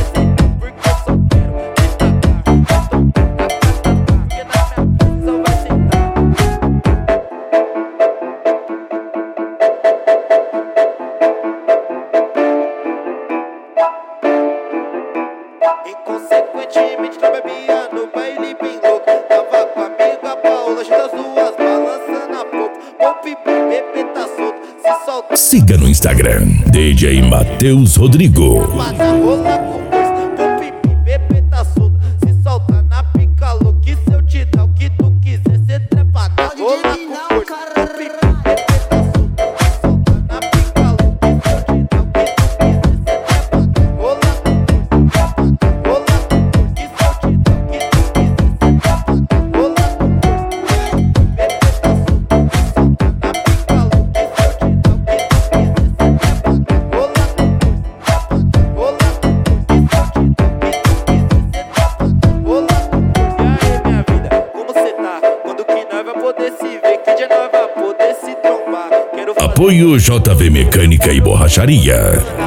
Inconsequentemente não bebia no baile bem louco. Tava com a amiga Paula, junto as duas, balançando a popa. Pope, bebê tá solto, se solta. Siga no Instagram, DJ Matheus Rodrigo. Passa rola com força, pope, bebê tá solto, se solta na pica louca. Que se eu te dar o que tu quiser, cê trepa na rola com força. Pope, bebê tá solto, se solta na pica louca. Que se eu te dar o que tu quiser, cê trepa na rola com força. Apoio JV Mecânica e Borracharia.